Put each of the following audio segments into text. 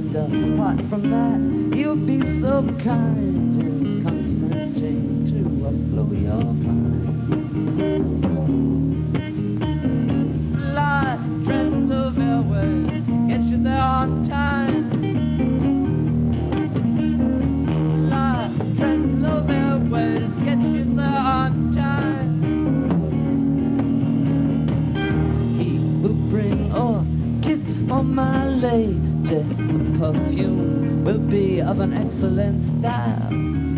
And apart from that, you'll be so kind in consenting to blow your mind. Fly, tread the airways, get you there on time. Fly, tread the airways, get you there on time. He will bring orchids for my lady. The perfume will be of an excellent style.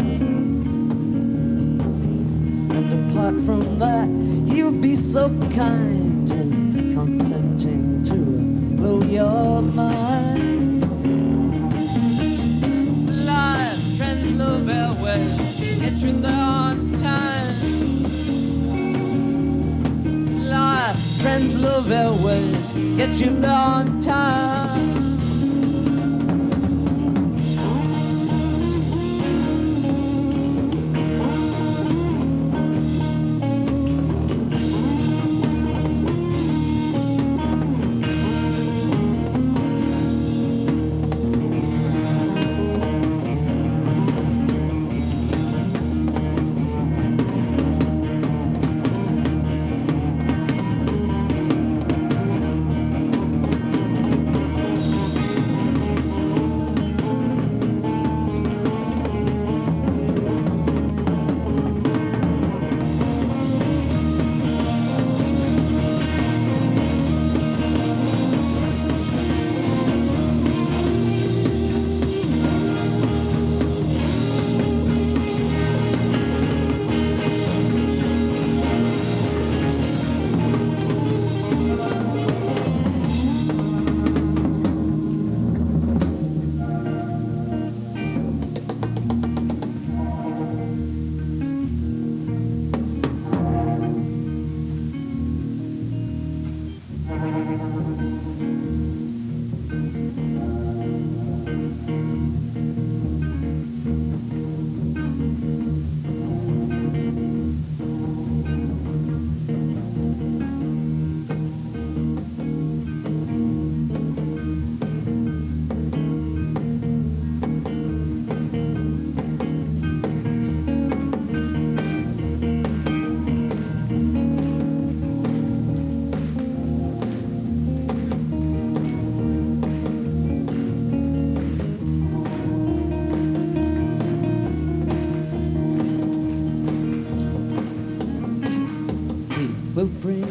And apart from that, he'll be so kind in consenting to blow your mind. Fly, Translove Airways, get you there on time. Fly, Translove Airways, get you there on time. Will bring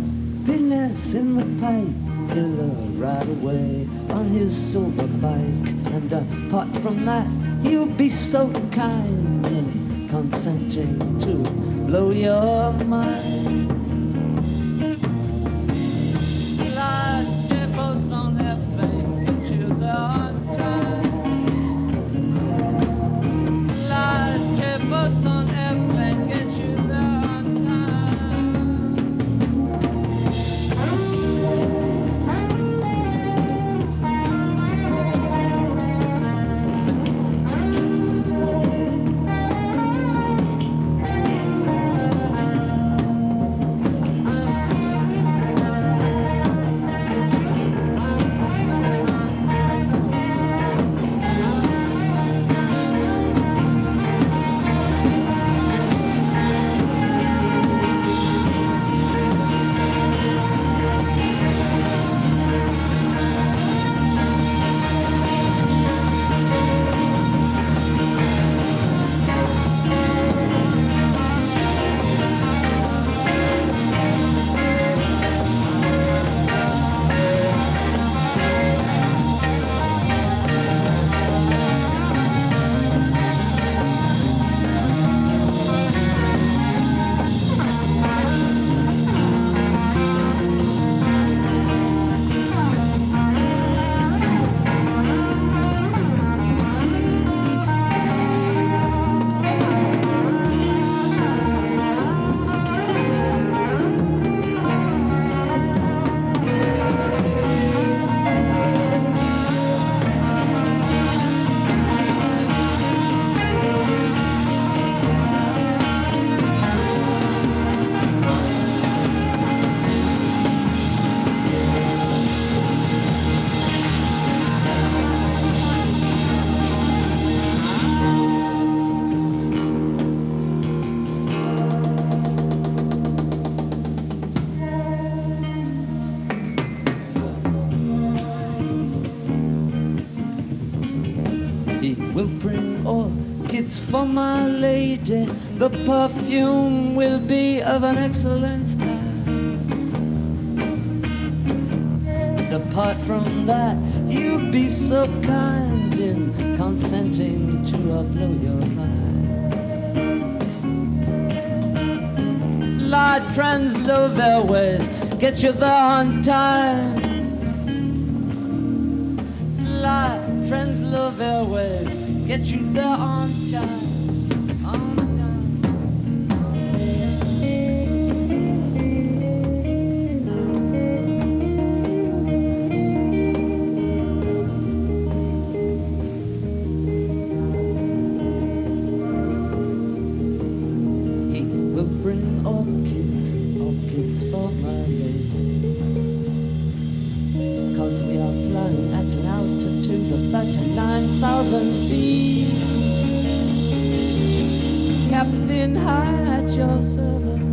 happiness in the pipe. He'll ride away on his silver bike. And apart from that, he'll be so kind in consenting to blow your mind. Fly, Jefferson Airplane, get you there on time. Fly, Jefferson Airplane, get you there on time. He will bring orchids for my lady. The perfume will be of an excellent style. And apart from that, you'll be so kind in consenting to blow your mind. Fly Translow Airways, get you there on time. Fly Translow Airways, get you there on time. On time. He will bring orchids, orchids for my lady. 'Cause we are flying at an altitude of 39,000 feet. Captain, hi at your service.